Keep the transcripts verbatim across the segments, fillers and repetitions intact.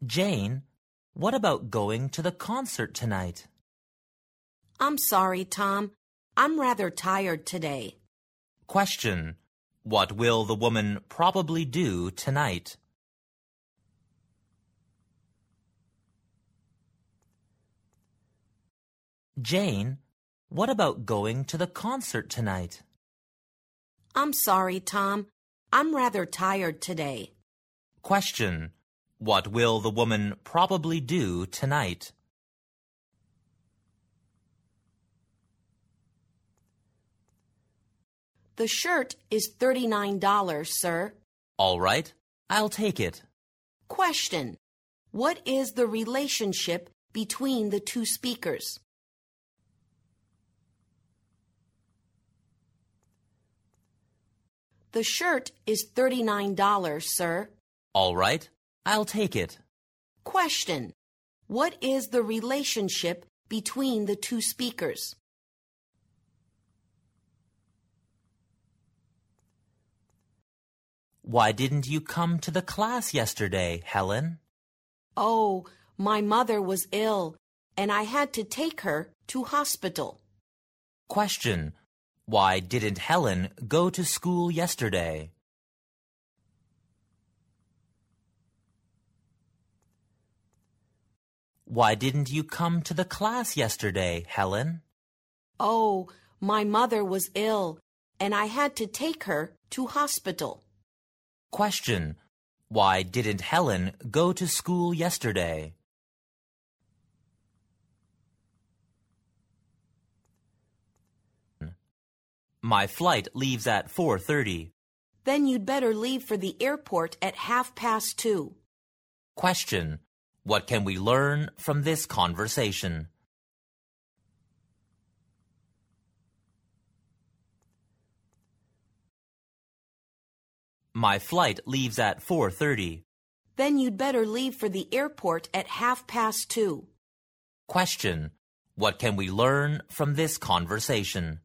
Jane, what about going to the concert tonight? I'm sorry, Tom. I'm rather tired today. Question. What will the woman probably do tonight? Jane, what about going to the concert tonight? I'm sorry, Tom. I'm rather tired today. Question. What will the woman probably do tonight? The shirt is thirty-nine dollars, sir. All right, I'll take it. Question. What is the relationship between the two speakers? The shirt is thirty-nine dollars, sir. All right, I'll take it. Question. What is the relationship between the two speakers? Why didn't you come to the class yesterday, Helen? Oh, my mother was ill, and I had to take her to hospital. Question. Why didn't Helen go to school yesterday? Why didn't you come to the class yesterday, Helen? Oh, my mother was ill, and I had to take her to hospital. Question. Why didn't Helen go to school yesterday? My flight leaves at four thirty. Then you'd better leave for the airport at half past two. Question. What can we learn from this conversation? My flight leaves at four thirty. Then you'd better leave for the airport at half past two. Question. What can we learn from this conversation?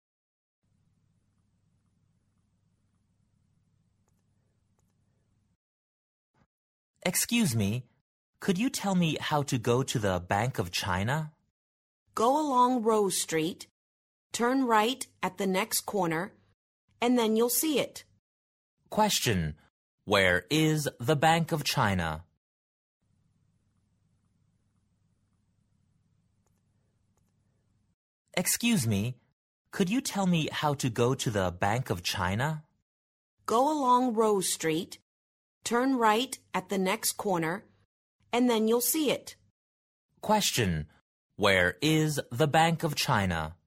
Excuse me, could you tell me how to go to the Bank of China? Go along Rose Street, turn right at the next corner, and then you'll see it. Question. Where is the Bank of China? Excuse me, could you tell me how to go to the Bank of China? Go along Rose Street, turn right at the next corner, and then you'll see it. Question. Where is the Bank of China?